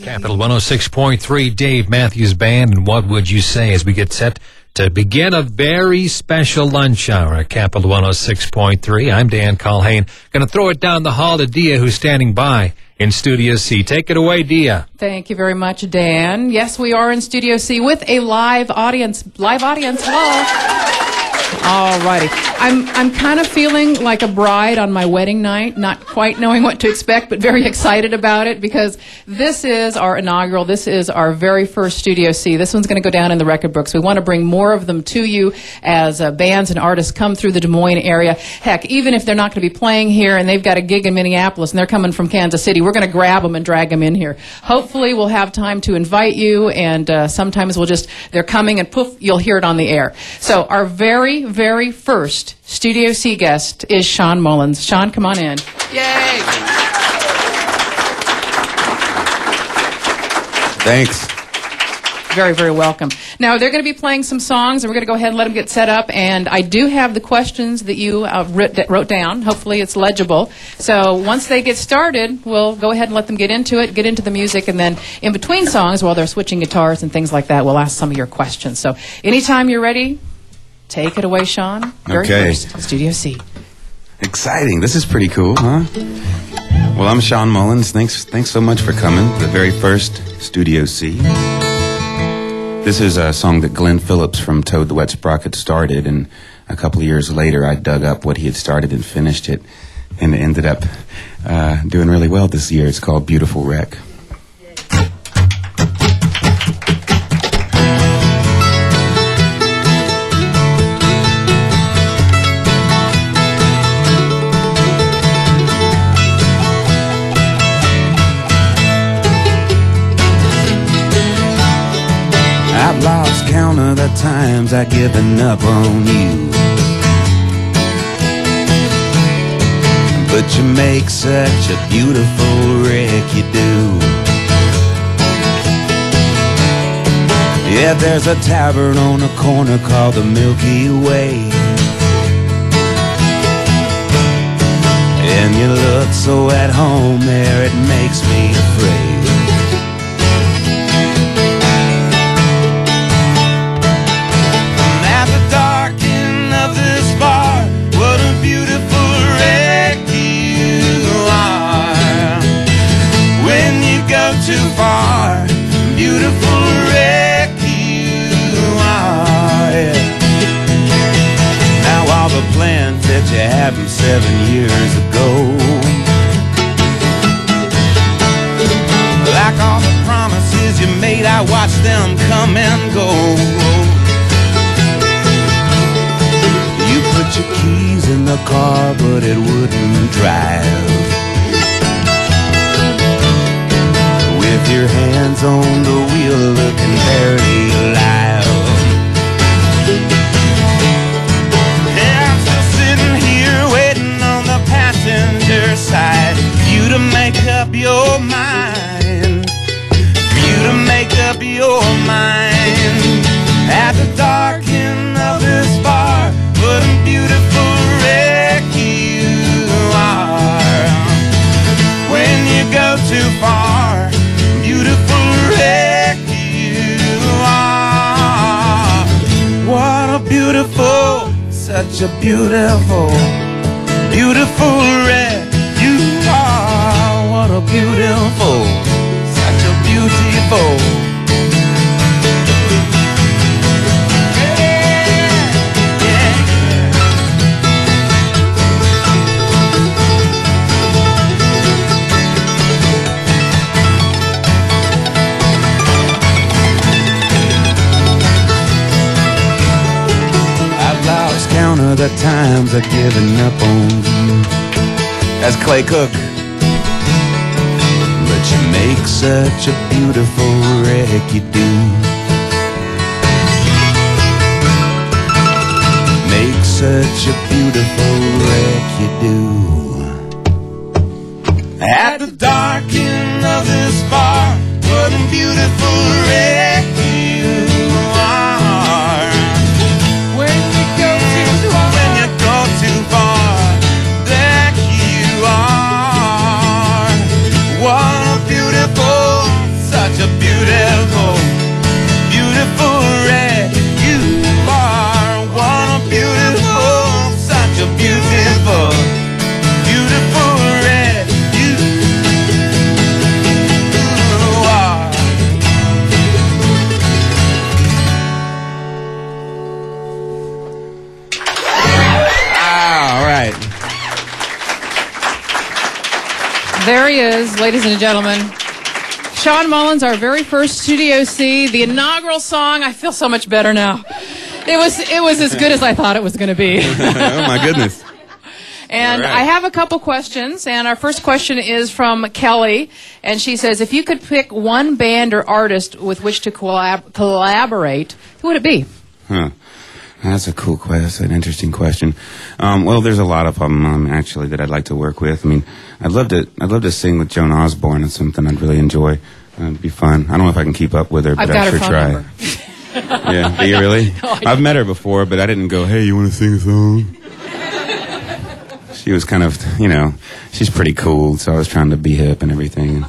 Capital 106.3, Dave Matthews Band, and What Would You Say as we get set to begin a very special lunch hour at Capital 106.3. I'm Dan Culhane. Going to throw it down the hall to Dia, who's standing by in Studio C. Take it away, Dia. Thank you very much, Dan. Yes, we are in Studio C with a live audience. Hello. All righty. I'm kind of feeling like a bride on my wedding night, not quite knowing what to expect, but very excited about it because this is our inaugural. This is our very first Studio C. This one's going to go down in the record books. We want to bring more of them to you as bands and artists come through the Des Moines area. Heck, even if they're not going to be playing here and they've got a gig in Minneapolis and they're coming from Kansas City, we're going to grab them and drag them in here. Hopefully we'll have time to invite you, and sometimes they're coming and poof, you'll hear it on the air. So our very first Studio C guest is Sean Mullins. Sean, come on in. Yay! Thanks. Very welcome. Now, they're going to be playing some songs, and we're going to go ahead and let them get set up. And I do have the questions that you wrote down. Hopefully, it's legible. So once they get started, we'll go ahead and let them get into it, get into the music, and then in between songs, while they're switching guitars and things like that, we'll ask some of your questions. So anytime you're ready, take it away, Sean. Very first, Studio C. Exciting. This is pretty cool, huh? Well, I'm Sean Mullins. Thanks so much for coming. The very first Studio C. This is a song that Glenn Phillips from Toad the Wet Sprocket started, and a couple of years later I dug up what he had started and finished it, and it ended up doing really well this year. It's called Beautiful Wreck. I've lost count of the times I've given up on you, but you make such a beautiful wreck, you do. Yeah, there's a tavern on a corner called the Milky Way, and you look so at home there, it makes me afraid. Too far, beautiful wreck you are, yeah. Now all the plans that you had from 7 years ago, like all the promises you made, I watched them come and go. You put your keys in the car, but it wouldn't drive. With your hands on the wheel, looking barely alive. Yeah, I'm still sitting here waiting on the passenger side for you to make up your mind. For you to make up your mind. At the dark end of this bar, what a beautiful wreck you are. When you go too far, beautiful wreck you are. What a beautiful, such a beautiful, beautiful wreck you are. What a beautiful, such a beautiful. Count of the times I've given up on you. That's Clay Cook. But you make such a beautiful wreck, you do. Make such a beautiful wreck, you do. At the dark end of this bar, what a beautiful wreck you are. When you go too far, there you are. What a beautiful There he is, ladies and gentlemen. Sean Mullins, our very first Studio C, the inaugural song. I feel so much better now. It was as good as I thought it was going to be. Oh, my goodness. And All right. I have a couple questions, and our first question is from Kelly, and she says, if you could pick one band or artist with which to collaborate, who would it be? Huh. That's a cool question, an interesting question. Well, there's a lot of them, actually, that I'd like to work with. I mean, I'd love to sing with Joan Osborne. It's something I'd really enjoy. It'd be fun. I don't know if I can keep up with her, but I've got I'd her sure phone try. number. Yeah, do you really? No, I I've met her before, but I didn't go, hey, you want to sing a song? She was kind of, she's pretty cool, so I was trying to be hip and everything.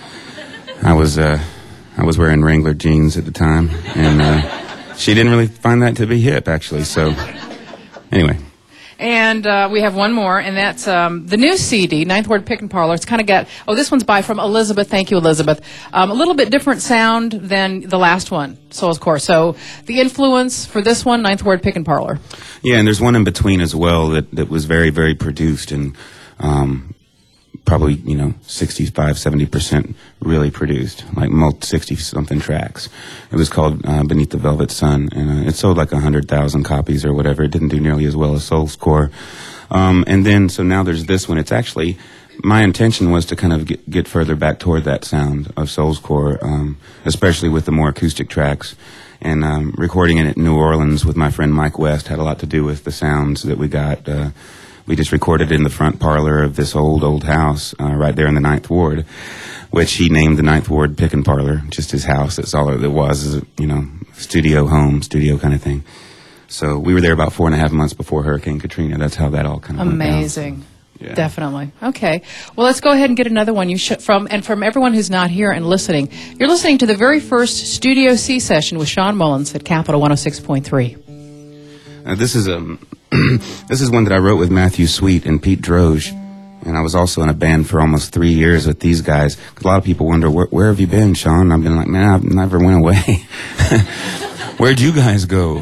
I was wearing Wrangler jeans at the time, and she didn't really find that to be hip, actually. So, anyway. And we have one more, and that's the new CD, Ninth Ward Pick and Parlor. It's kind of got, this one's from Elizabeth. Thank you, Elizabeth. A little bit different sound than the last one, Soul's Core. So the influence for this one, Ninth Ward Pick and Parlor. Yeah, and there's one in between as well that was very, very produced and probably, 65, 70% really produced, like 60-something tracks. It was called Beneath the Velvet Sun, and it sold like 100,000 copies or whatever. It didn't do nearly as well as Soul's Core. And then, so now there's this one. It's actually, my intention was to kind of get further back toward that sound of Soul's Core, especially with the more acoustic tracks. And recording it in New Orleans with my friend Mike West had a lot to do with the sounds that we got. We just recorded in the front parlor of this old house right there in the Ninth Ward, which he named the Ninth Ward Pick and Parlor, just his house. That's all it was, is studio kind of thing. So we were there about 4.5 months before Hurricane Katrina. That's how that all kind of went down. Amazing. Yeah. Definitely. Okay. Well, let's go ahead and get another one. From everyone who's not here and listening, you're listening to the very first Studio C session with Sean Mullins at Capital 106.3. This is this is one that I wrote with Matthew Sweet and Pete Droge, and I was also in a band for almost 3 years with these guys. A lot of people wonder, where have you been, Sean? I've been like, man, I never went away. Where'd you guys go?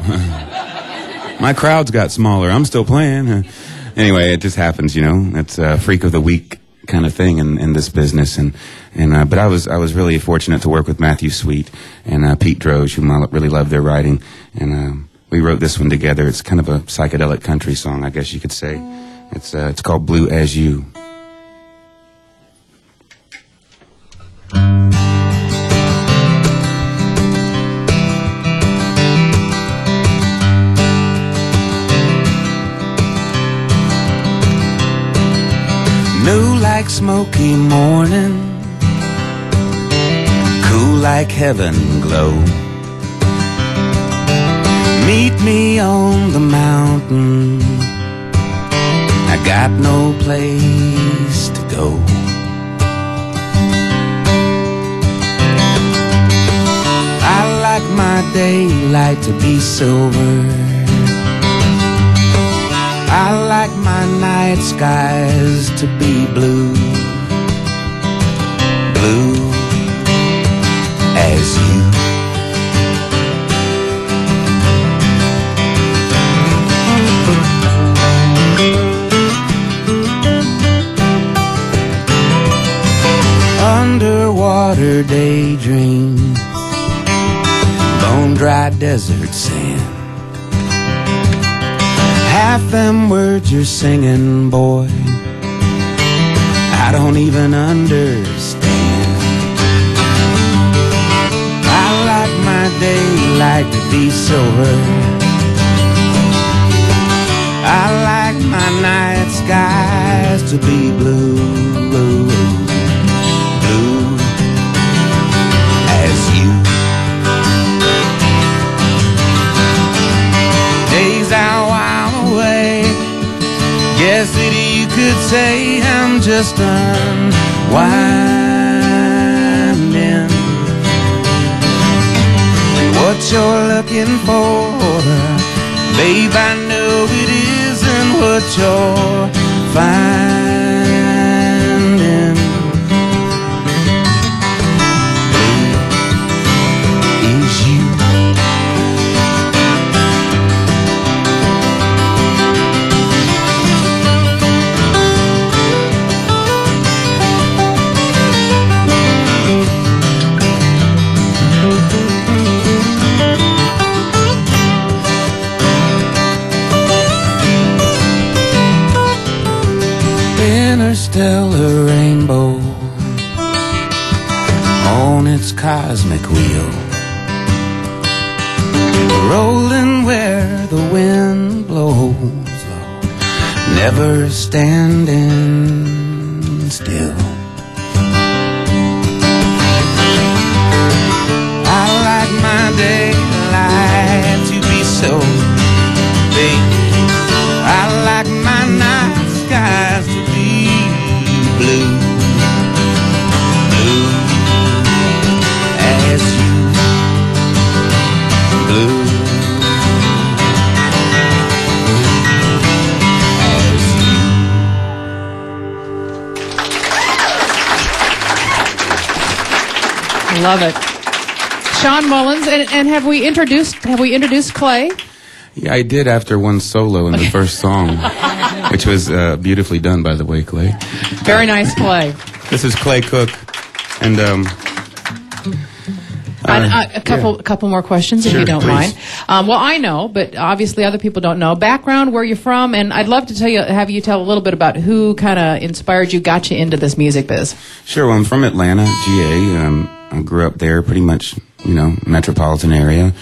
My crowds got smaller. I'm still playing. Anyway, it just happens, It's a freak of the week kind of thing in this business, but I was really fortunate to work with Matthew Sweet and Pete Droge, whom I really love their writing, and we wrote this one together. It's kind of a psychedelic country song, I guess you could say. It's called Blue As You. New like smoky morning, cool like heaven glow. Meet me on the mountain, I got no place to go. I like my daylight to be silver, I like my night skies to be blue, blue as you. Underwater daydream, bone-dry desert sand. Half them words you're singing, boy, I don't even understand. I like my daylight to be silver, I like my night skies to be blue, blue, blue as you. Days I while away, guess that you could say I'm just unwinding. What you're looking for, babe, I know it isn't what you're finding. Is you. world's cosmic wheel, rolling where the wind blows, never standing still. I like my daylight to be so big. I like my night skies to be blue, blue as you, blue as you. Love it. Sean Mullins, and have we introduced Clay? Yeah, I did after one solo in the first song, which was beautifully done, by the way, Clay. Very nice, Clay. This is Clay Cook, and A couple more questions, if Sure, you don't please. mind. Well, I know, but obviously other people don't know. Background, where you're from, and I'd love to have you tell a little bit about who kind of inspired you, got you into this music biz. Sure. Well, I'm from Atlanta, GA. I grew up there, pretty much, metropolitan area.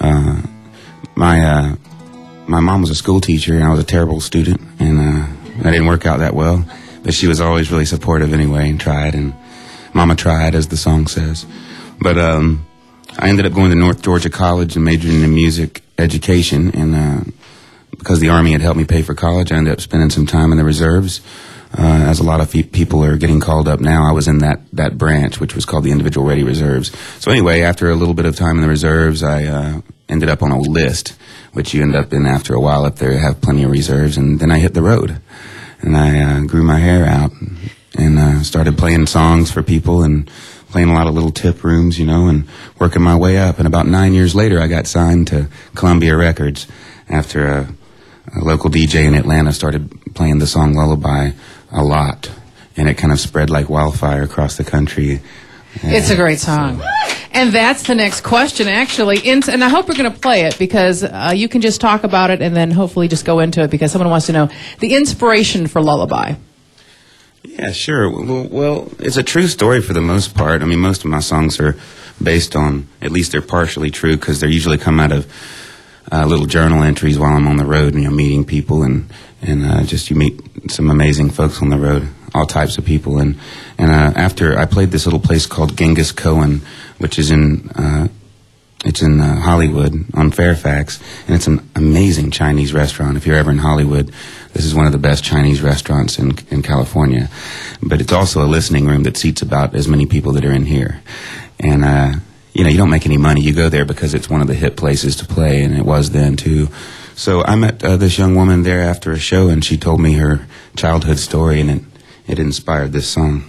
My mom was a school teacher, and I was a terrible student, and I didn't work out that well. But she was always really supportive anyway, and tried, and Mama tried, as the song says. But I ended up going to North Georgia College and majoring in music education, and because the Army had helped me pay for college, I ended up spending some time in the reserves. As a lot of people are getting called up now, I was in that branch, which was called the Individual Ready Reserves. So anyway, after a little bit of time in the reserves, I ended up on a list, which you end up in after a while up there. You have plenty of reserves, and then I hit the road, and I grew my hair out, and started playing songs for people, and playing a lot of little tip rooms, and working my way up. And about 9 years later, I got signed to Columbia Records after a local DJ in Atlanta started playing the song Lullaby a lot, and it kind of spread like wildfire across the country. It's a great song. And that's the next question, actually. And I hope we're going to play it, because you can just talk about it and then hopefully just go into it, because someone wants to know the inspiration for Lullaby. Yeah, sure. Well, it's a true story for the most part. I mean, most of my songs are based on, at least they're partially true, because they usually come out of little journal entries while I'm on the road, meeting people, and just you meet some amazing folks on the road, all types of people. And after I played this little place called Genghis Cohen, which is in Hollywood on Fairfax, and it's an amazing Chinese restaurant. If you're ever in Hollywood, this is one of the best Chinese restaurants in California. But it's also a listening room that seats about as many people that are in here. And you don't make any money. You go there because it's one of the hip places to play, and it was then too. So I met this young woman there after a show, and she told me her childhood story, and it inspired this song.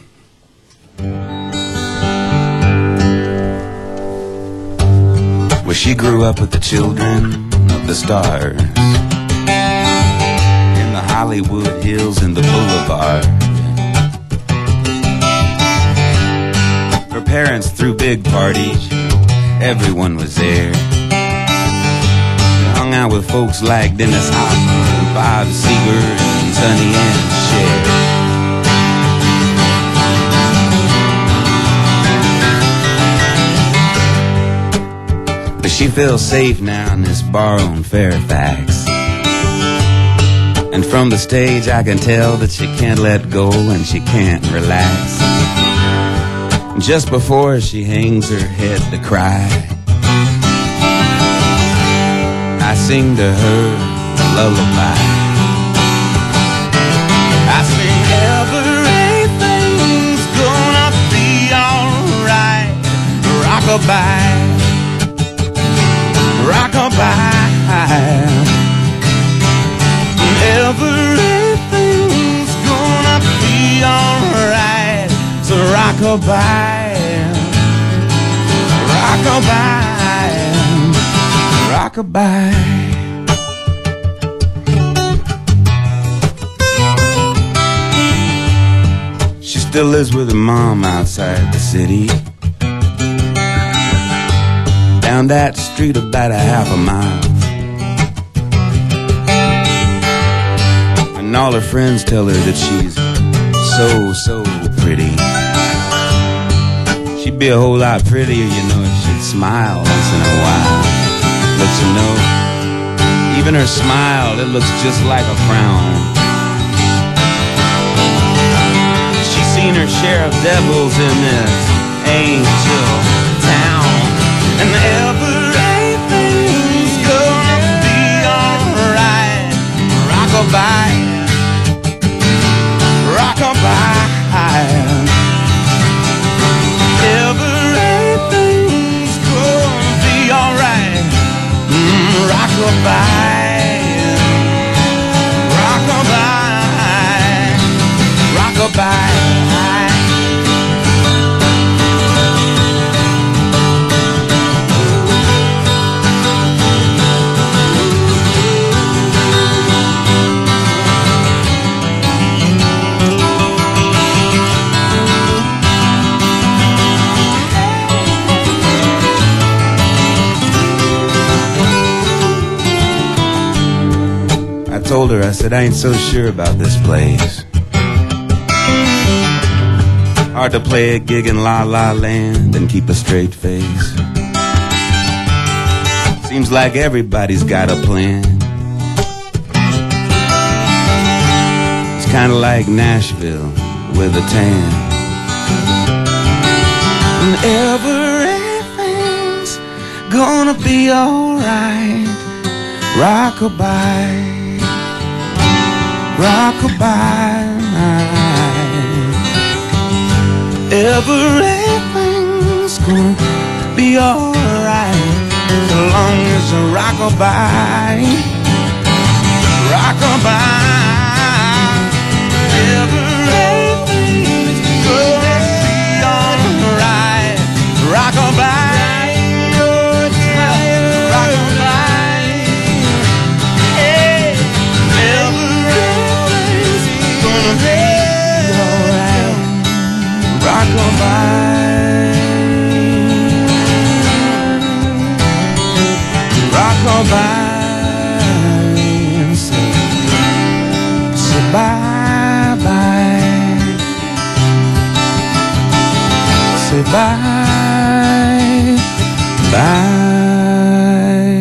Well, she grew up with the children of the stars, in the Hollywood Hills and the Boulevard. Her parents threw big parties, everyone was there. She hung out with folks like Dennis Hopper, Bob Seger, and Sonny and Cher. But she feels safe now in this bar on Fairfax. And from the stage I can tell that she can't let go and she can't relax. Just before she hangs her head to cry, I sing to her a lullaby. I sing, everything's gonna be alright. Rockabye, rockabye. Everything's gonna be alright. So rockabye, rockabye, rockabye. She still lives with her mom outside the city, down that street about a half a mile. And all her friends tell her that she's so pretty. She She'd be a whole lot prettier, you know, if she'd smile once in a while. But you know, even her smile, it looks just like a frown. She's seen her share of devils in this angel town. And everything's gonna be alright. Rockabye, rockabye. Everything's gonna be alright. Rockabye, rockabye, rockabye. I told her, I said, I ain't so sure about this place. Hard to play a gig in La La Land and keep a straight face. Seems like everybody's got a plan. It's kinda like Nashville with a tan. And everything's gonna be alright. Rockabye, rockabye. Everything's gonna be alright as long as a rockabye, rockabye. Everything's gonna be alright. Rockabye, rockabye. Hey, everything's gonna be alright. Rockabye, rockabye, and say bye bye, say bye bye.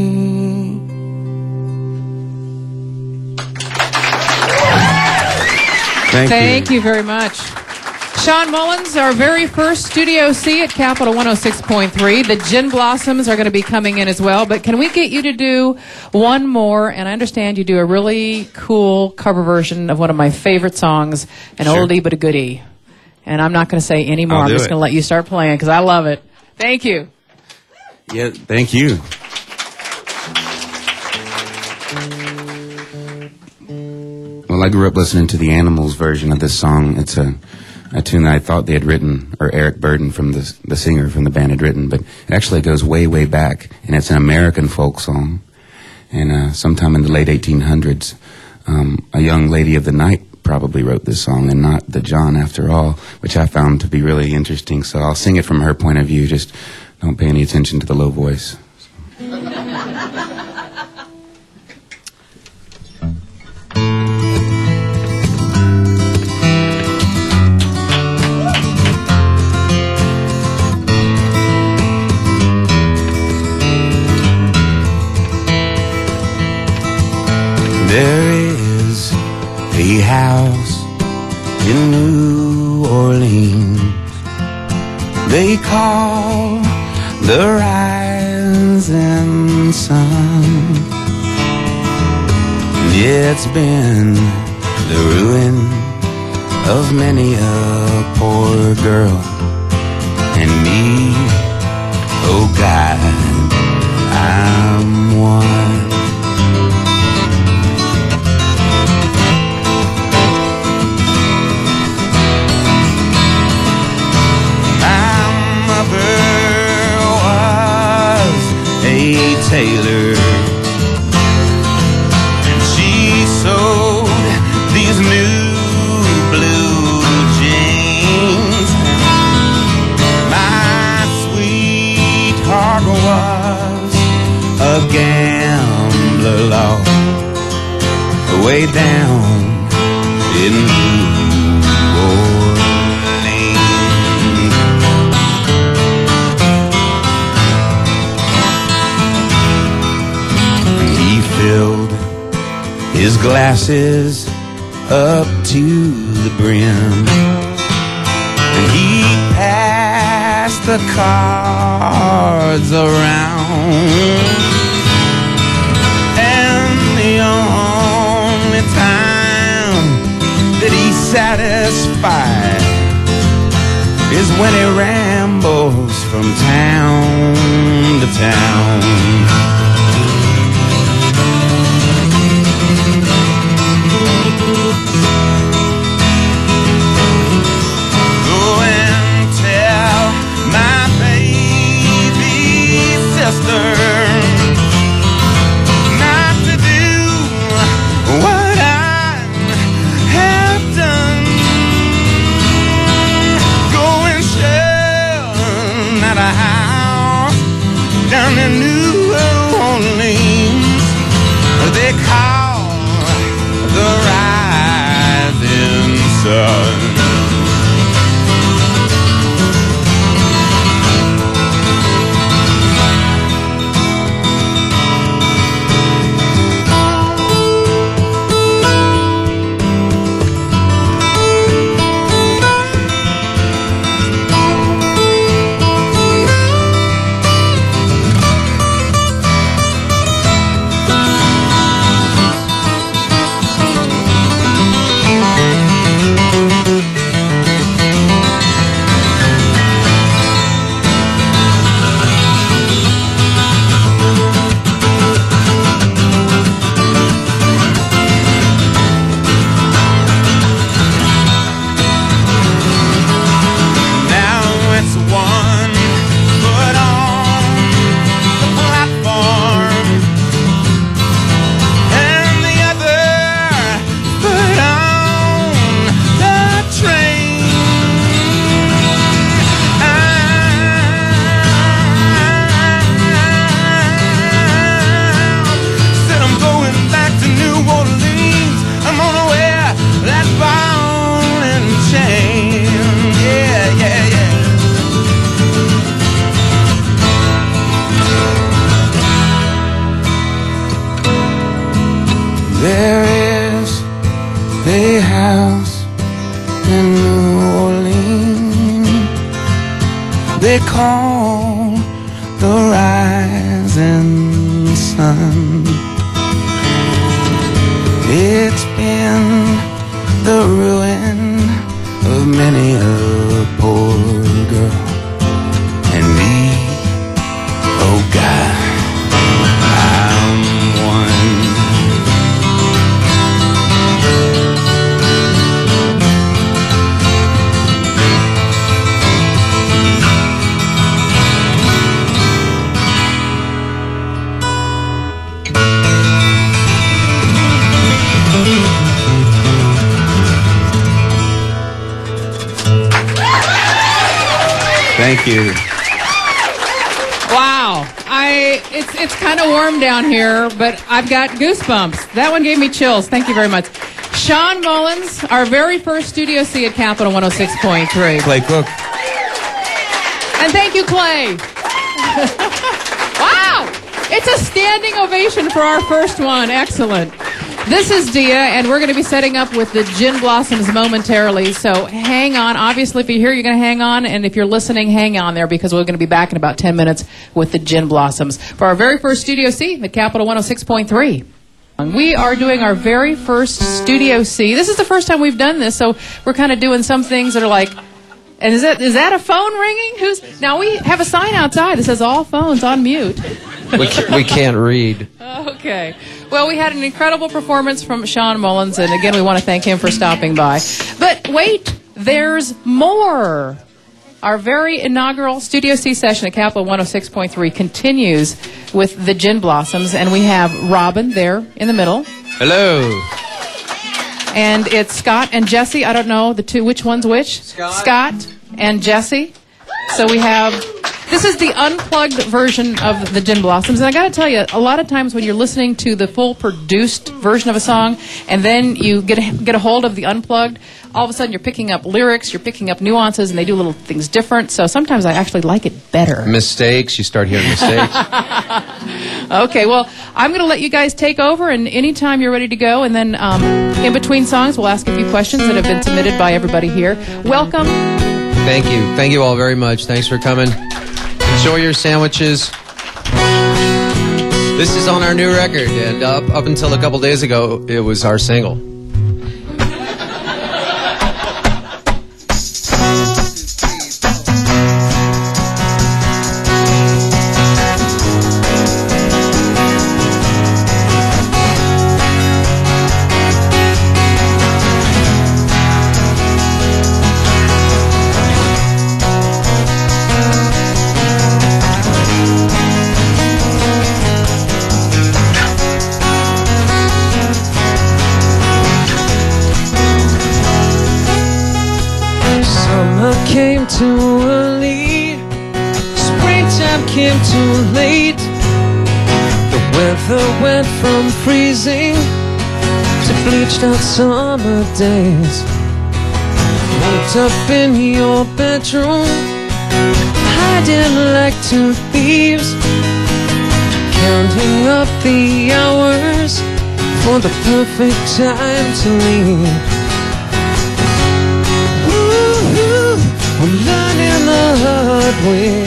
Thank you very much. Sean Mullins, our very first Studio C at Capital 106.3. The Gin Blossoms are going to be coming in as well. But can we get you to do one more? And I understand you do a really cool cover version of one of my favorite songs, an Sure. oldie but a goodie. And I'm not going to say any more. I'll I'm do just it. going to let you start playing because I love it. Thank you. Yeah, thank you. Well, I grew up listening to the Animals version of this song. It's a tune that I thought they had written, or Eric Burden, from the singer from the band, had written, but it actually goes way, way back, and it's an American folk song. And sometime in the late 1800s, a young lady of the night probably wrote this song, and not the John after all, which I found to be really interesting. So I'll sing it from her point of view. Just don't pay any attention to the low voice. There is a house in New Orleans they call the rising sun. It's been the ruin of many a poor girl and me. Oh God, I'm one. Taylor, and she sewed these new blue jeans. My sweetheart was a gambler lost way down in New Orleans. his glasses up to the brim, and he passed the cards around. And the only time that he's satisfied is when he rambles from town to town. Go and tell my baby sister not to do what I have done. Go and shell at a house down in New Orleans they call the rising sun. There is a house in New Orleans they call the rising sun. It's been the ruin of many a poor girl and me. Oh God, I'm one. Thank you. Wow. It's kind of warm down here, but I've got goosebumps. That one gave me chills. Thank you very much. Sean Mullins, our very first Studio C at Capital 106.3. Clay Cook. And thank you, Clay. Wow. It's a standing ovation for our first one. Excellent. This is Dia, and we're going to be setting up with the Gin Blossoms momentarily, so hang on. Obviously, if you're here, you're going to hang on, and if you're listening, hang on there, because we're going to be back in about 10 minutes with the Gin Blossoms for our very first Studio C at Capital 106.3. We are doing our very first Studio C. This is the first time we've done this, so we're kind of doing some things that are like, and is that a phone ringing? Now, we have a sign outside that says all phones on mute. We can't read. Okay. Well, we had an incredible performance from Sean Mullins, and again, we want to thank him for stopping by. But wait, there's more. Our very inaugural Studio C session at Capital 106.3 continues with the Gin Blossoms, and we have Robin there in the middle. Hello. And it's Scott and Jesse. I don't know the two, which one's which? Scott and Jesse. So we have, this is the unplugged version of the Gin Blossoms. And I got to tell you, a lot of times when you're listening to the full produced version of a song, and then you get a hold of the unplugged, all of a sudden you're picking up lyrics, you're picking up nuances, and they do little things different. So sometimes I actually like it better. Mistakes. You start hearing mistakes. Okay, well, I'm going to let you guys take over, and anytime you're ready to go, and then in between songs, we'll ask a few questions that have been submitted by everybody here. Welcome. Thank you. Thank you all very much. Thanks for coming. Enjoy your sandwiches. This is on our new record, and up until a couple days ago, it was our single. Came too early, springtime came too late. The weather went from freezing to bleached out summer days. Locked up in your bedroom, hiding like two thieves, counting up the hours for the perfect time to leave. We're learning the hard way.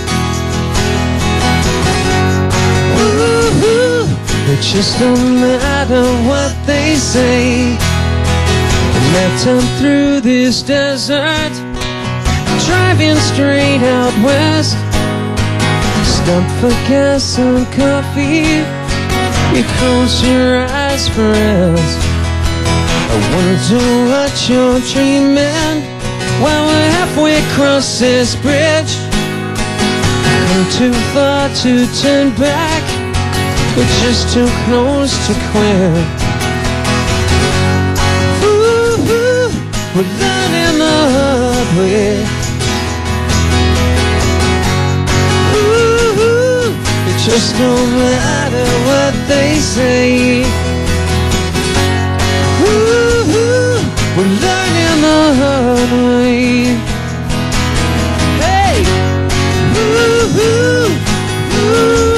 Ooh, it just don't matter what they say. And left on through this desert, driving straight out west. Stop for gas and coffee. You close your eyes for rest. I wonder what you're dreaming while we're halfway across this bridge. Come too far to turn back, we're just too close to quit. Ooh, we're learning the hard way. Ooh, it just don't matter what they say. Ooh, we're learning the hard way. Hey! Ooh, ooh, ooh.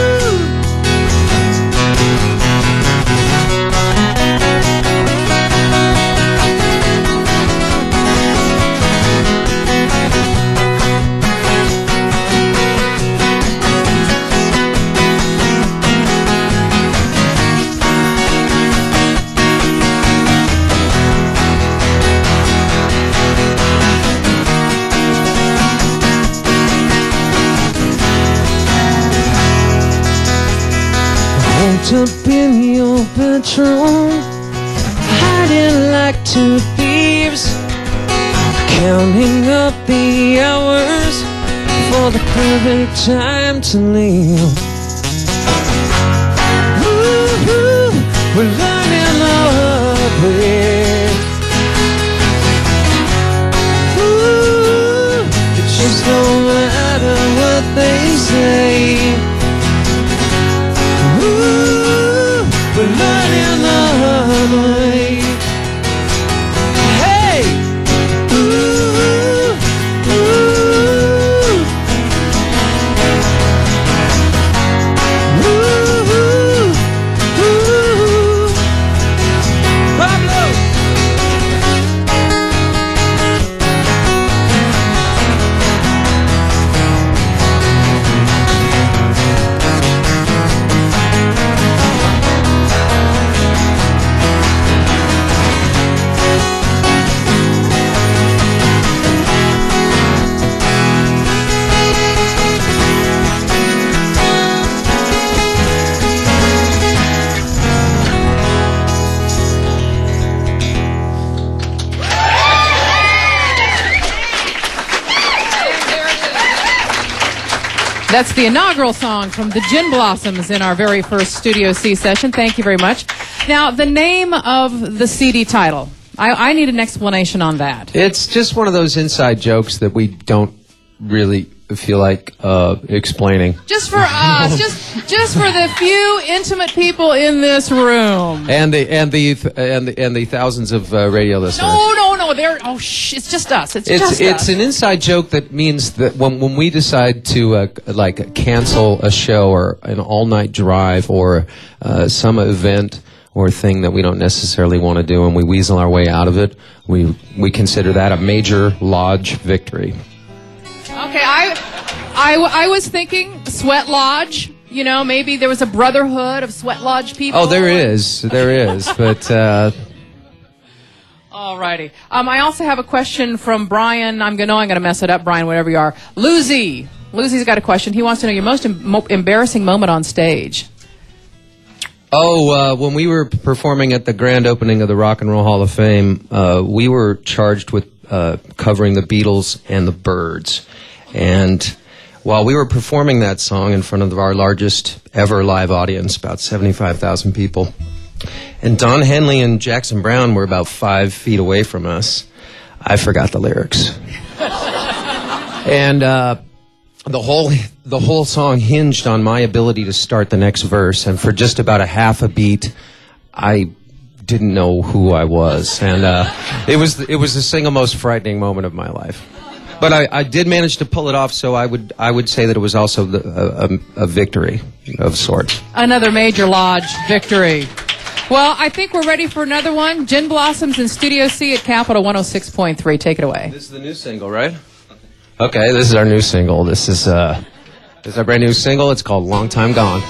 Up in your bedroom, hiding like two thieves, counting up the hours for the perfect time to leave. Ooh, we're learning the hard way. Ooh, it just don't matter what they say. We're learning the hard way. Hey! Ooh, ooh. Ooh, ooh. Pablo! That's the inaugural song from the Gin Blossoms in our very first Studio C session. Thank you very much. Now, the name of the CD title. I need an explanation on that. It's just one of those inside jokes that we don't really feel like explaining. Just for us, just for the few intimate people in this room. And the thousands of radio listeners. No. no, it's just us. It's just It's us. an inside joke that means that when we decide to cancel a show or an all-night drive or some event or thing that we don't necessarily want to do and we weasel our way out of it, we consider that a major lodge victory. Okay, I was thinking Sweat Lodge. You know, maybe there was a brotherhood of Sweat Lodge people. Oh, there is, but. All righty. I also have a question from Brian. I'm going to mess it up, Brian, whatever you are. Lucy. Lucy's got a question. He wants to know your most embarrassing moment on stage. Oh, when we were performing at the grand opening of the Rock and Roll Hall of Fame, we were charged with covering the Beatles and the Byrds. And while we were performing that song in front of our largest ever live audience, about 75,000 people, and Don Henley and Jackson Browne were about 5 feet away from us, I forgot the lyrics. And the whole song hinged on my ability to start the next verse, and for just about a half a beat, I didn't know who I was, and it was the single most frightening moment of my life. But I did manage to pull it off, so I would say that it was also a victory of sorts. Another major lodge victory. Well, I think we're ready for another one. Gin Blossoms in Studio C at Capital 106.3. Take it away. This is the new single, right? Okay, this is our new single. This is our brand new single. It's called Long Time Gone.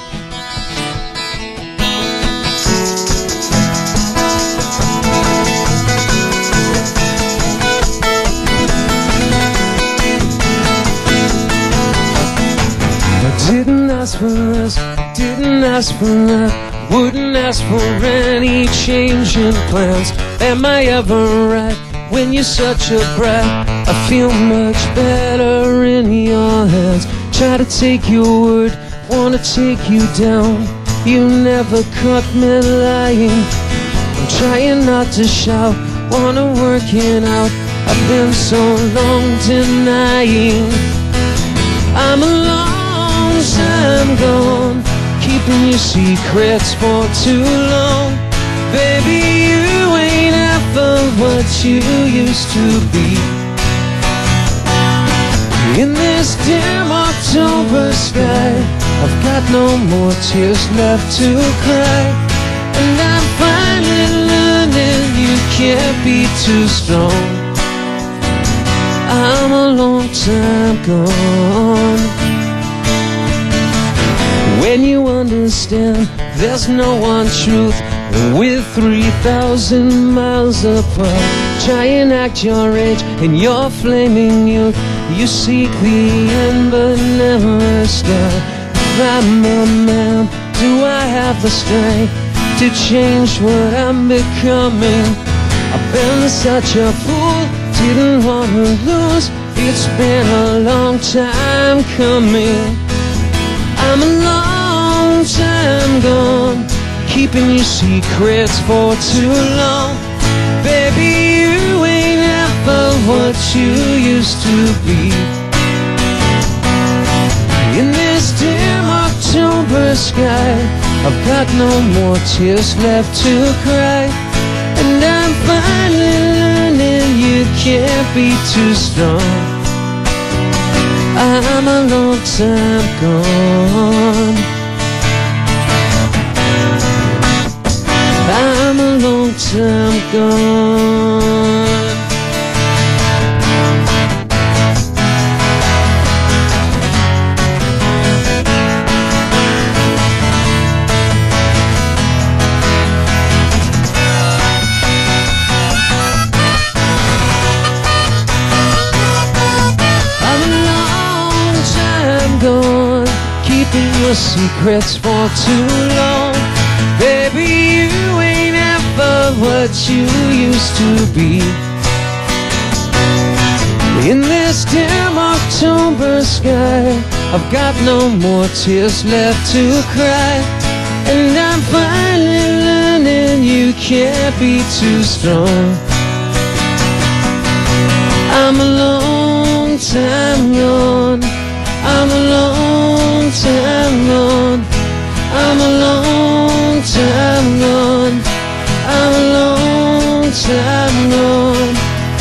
Didn't ask for less, didn't ask for love, wouldn't ask for any change in plans. Am I ever right when you're such a brat? I feel much better in your hands. Try to take your word, wanna take you down. You never caught me lying. I'm trying not to shout, wanna work it out. I've been so long denying. I'm a long time gone, keeping your secrets for too long. Baby, you ain't ever what you used to be. In this dim October sky, I've got no more tears left to cry. And I'm finally learning you can't be too strong. I'm a long time gone. When you understand there's no one truth, and we're 3,000 miles apart. Try and act your age in your flaming youth. You seek the end but never start. If I'm a man, do I have the strength to change what I'm becoming? I've been such a fool, didn't want to lose. It's been a long time coming. I'm a long time gone, keeping your secrets for too long. Baby, you ain't ever what you used to be. In this dim October sky, I've got no more tears left to cry. And I'm finally learning you can't be too strong. I'm a long time gone. I'm a long time gone. Keeping your secrets for too long. Baby, you ain't ever what you used to be. In this dim October sky, I've got no more tears left to cry. And I'm finally learning you can't be too strong. I'm a long time gone. I'm a long time gone. I'm a long time gone. I'm a long time gone.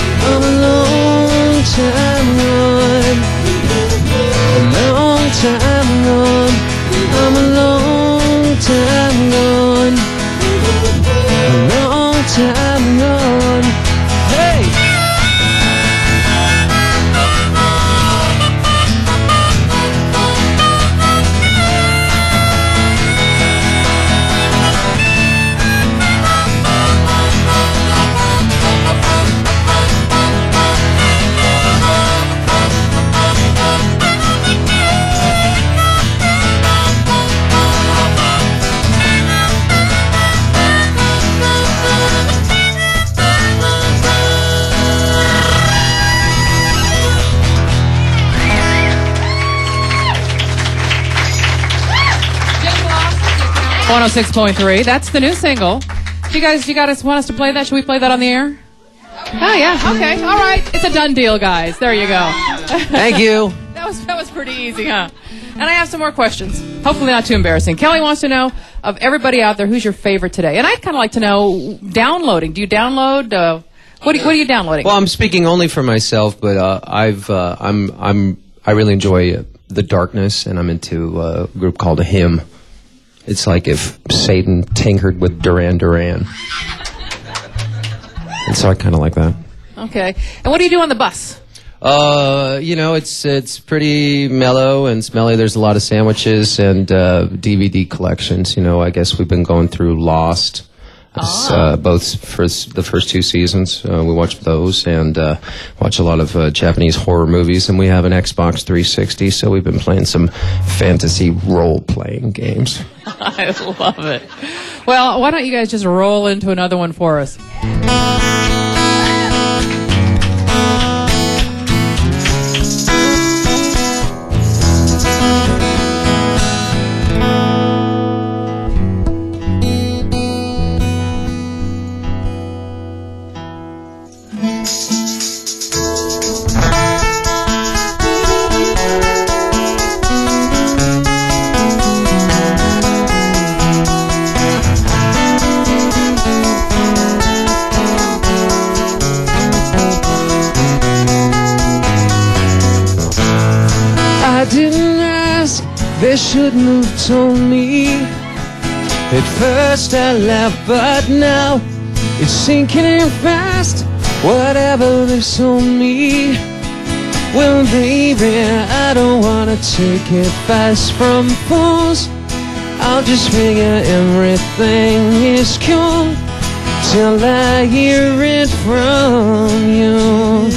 106.3. That's the new single. You guys want us to play that? Should we play that on the air? Oh, yeah. Okay. All right. It's a done deal, guys. There you go. Thank you. That was pretty easy, huh? And I have some more questions. Hopefully not too embarrassing. Kelly wants to know, of everybody out there, who's your favorite today? And I'd kind of like to know, downloading. Do you download? What are you downloading? Well, I'm speaking only for myself, but I really enjoy The Darkness, and I'm into a group called A Hymn. It's like if Satan tinkered with Duran Duran. And so I kind of like that. Okay. And what do you do on the bus? It's pretty mellow and smelly. There's a lot of sandwiches and DVD collections. I guess we've been going through Lost. Both for the first 2 seasons. We watch those and watch a lot of Japanese horror movies. And we have an Xbox 360, so we've been playing some fantasy role-playing games. I love it. Well, why don't you guys just roll into another one for us? They shouldn't have told me. At first I laughed, but now it's sinking in fast. Whatever they sold me. Well, baby, I don't wanna take advice from fools. I'll just figure everything is cool till I hear it from you.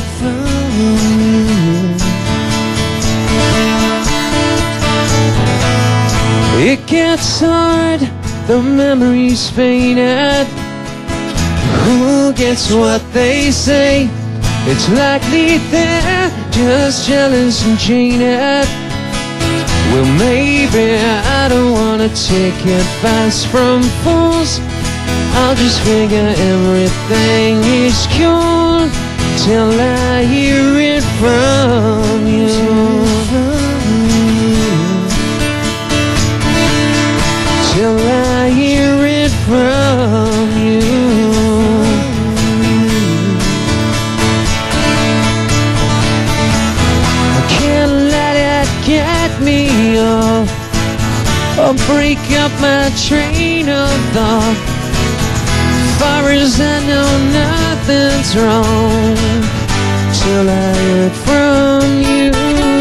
It gets hard, the memories faded. Who gets what they say? It's likely they're just jealous and jaded. Well, maybe I don't wanna take advice from fools. I'll just figure everything is cool till I hear it from you. Till I hear it from you. I can't let it get me off or break up my train of thought. Far as I know, nothing's wrong till I hear it from you.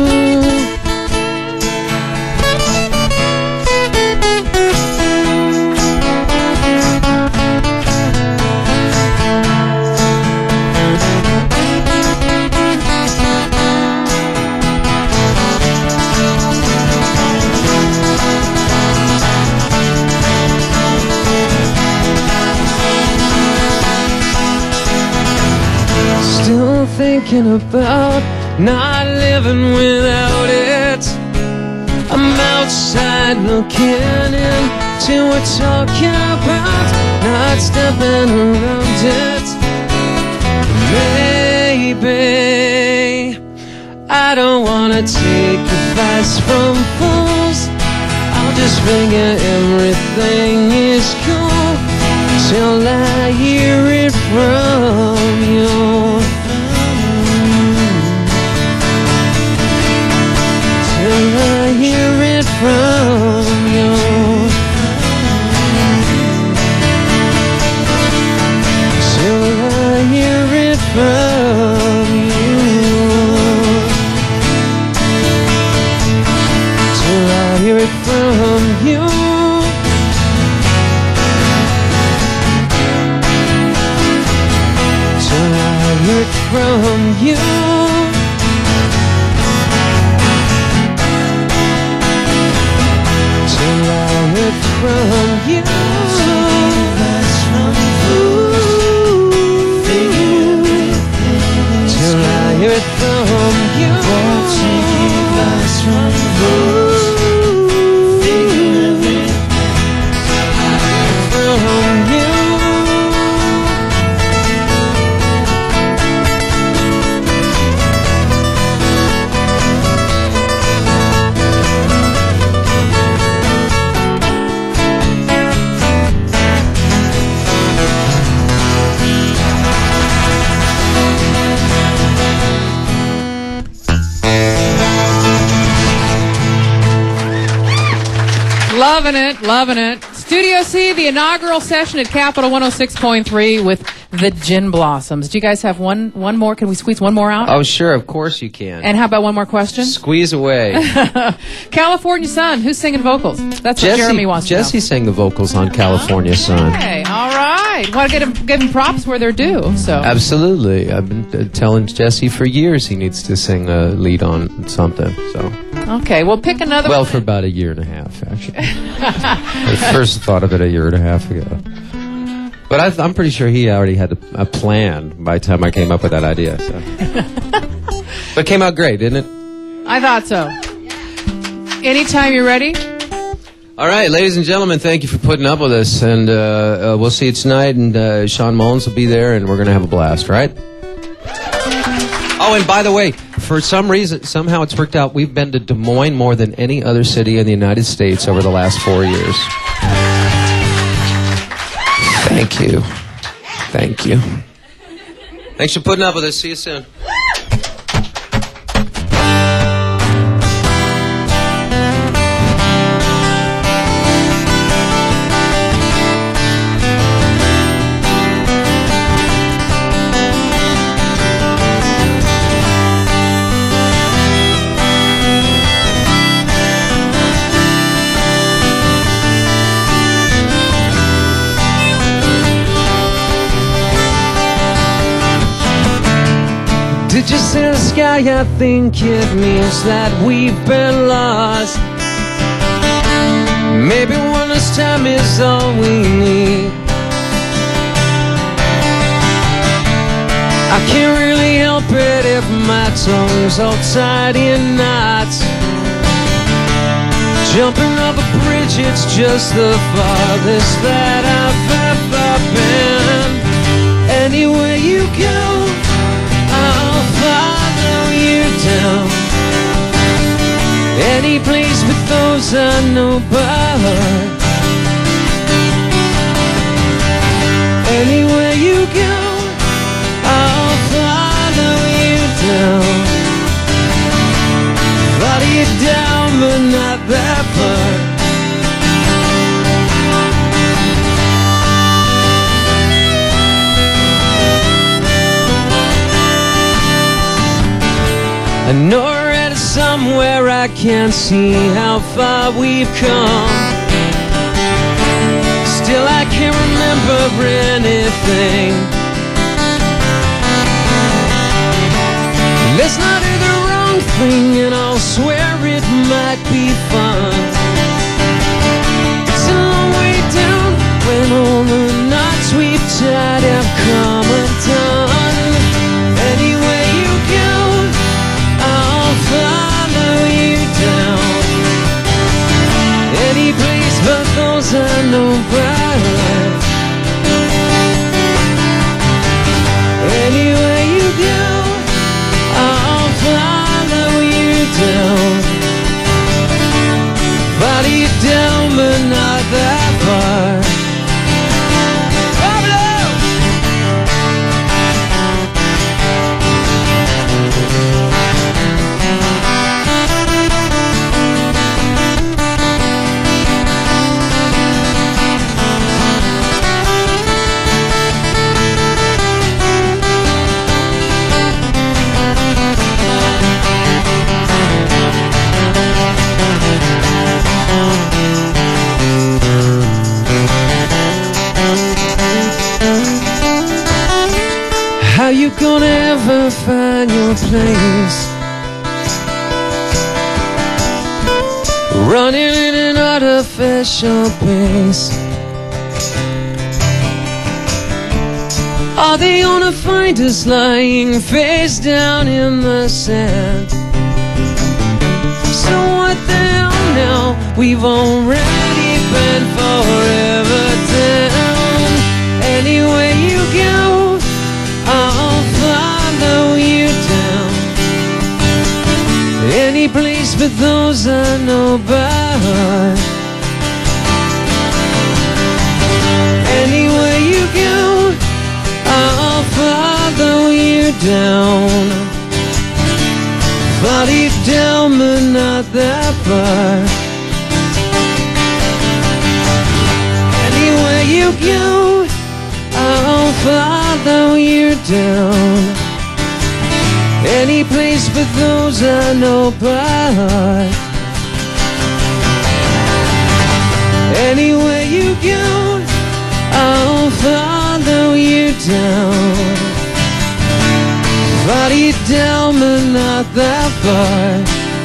Thinking about not living without it. I'm outside looking in till we're talking about not stepping around it. Baby, I don't wanna take advice from fools. I'll just figure everything is cool till I hear it from you. Till I hear it from you. Till I hear it from you. Till I hear it from you. Till I hear it from you. From you, till I hear it from you. Loving it, loving it. Studio C, the inaugural session at Capital 106.3 with the Gin Blossoms. Do you guys have one more? Can we squeeze one more out? Oh, sure, of course you can. And how about one more question? Squeeze away. California Sun, who's singing vocals? That's what Jeremy wants to know. Jesse sang the vocals on California Sun. Okay, all right. Want to give him props where they're due. So Absolutely. I've been telling Jesse for years he needs to sing a lead on something. So. Okay, well, pick another Well, one. for about a year and a half, actually. I first thought of it a year and a half ago. But I'm pretty sure he already had a plan by the time I came up with that idea. So. But it came out great, didn't it? I thought so. Anytime you're ready. All right, ladies and gentlemen, thank you for putting up with us. And we'll see you tonight. And Sean Mullins will be there, and we're going to have a blast, right? Oh, and by the way, for some reason, somehow it's worked out. We've been to Des Moines more than any other city in the United States over the last 4 years. Thank you. Thank you. Thanks for putting up with us. See you soon. Did you see the sky? I think it means that we've been lost. Maybe one last time is all we need. I can't really help it if my tongue's all tied in knots. Jumping off a bridge, it's just the farthest that I've ever been. Anywhere you go, I'll follow you down. Any place with those I know by. Anywhere you go, I'll follow you down. Follow you down, but not that far. I know we're headed somewhere, I can't see how far we've come. Still I can't remember anything. Let's not do the wrong thing, and I'll swear it might be fun. It's a long way down when all the knots we've tied have come undone. Anywhere you go, I'll follow you down. Any place but those I know by. Anywhere you go, I'll follow you down. Follow you down, but not that far. How you gonna ever find your place? Running in an artificial pace. Are they gonna find us lying face down in the sand? So what the hell now? We've already been forever down. Anywhere you go, I'll follow you down. Any place but those I know by. Anywhere you go, I'll follow you down. Follow you down, but not that far. down. Any place but those I know by heart. Anywhere you go, I'll follow you down. Follow you down, but not that far.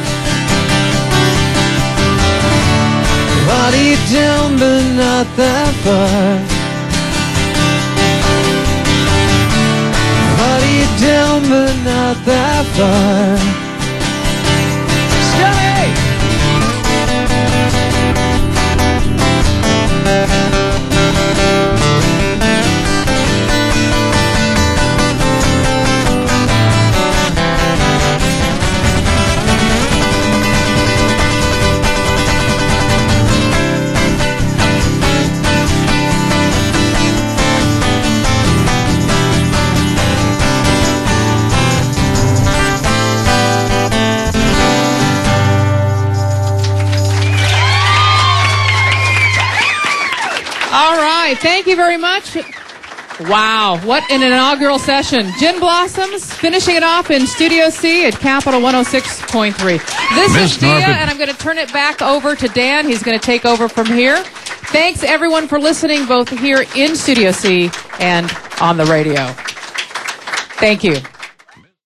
Follow you down, but not that far. Follow you down, but not that far. Scotty! All right. Thank you very much. Wow. What an inaugural session. Gin Blossoms finishing it off in Studio C at Capital 106.3. This is Dia, and I'm going to turn it back over to Dan. He's going to take over from here. Thanks, everyone, for listening, both here in Studio C and on the radio. Thank you.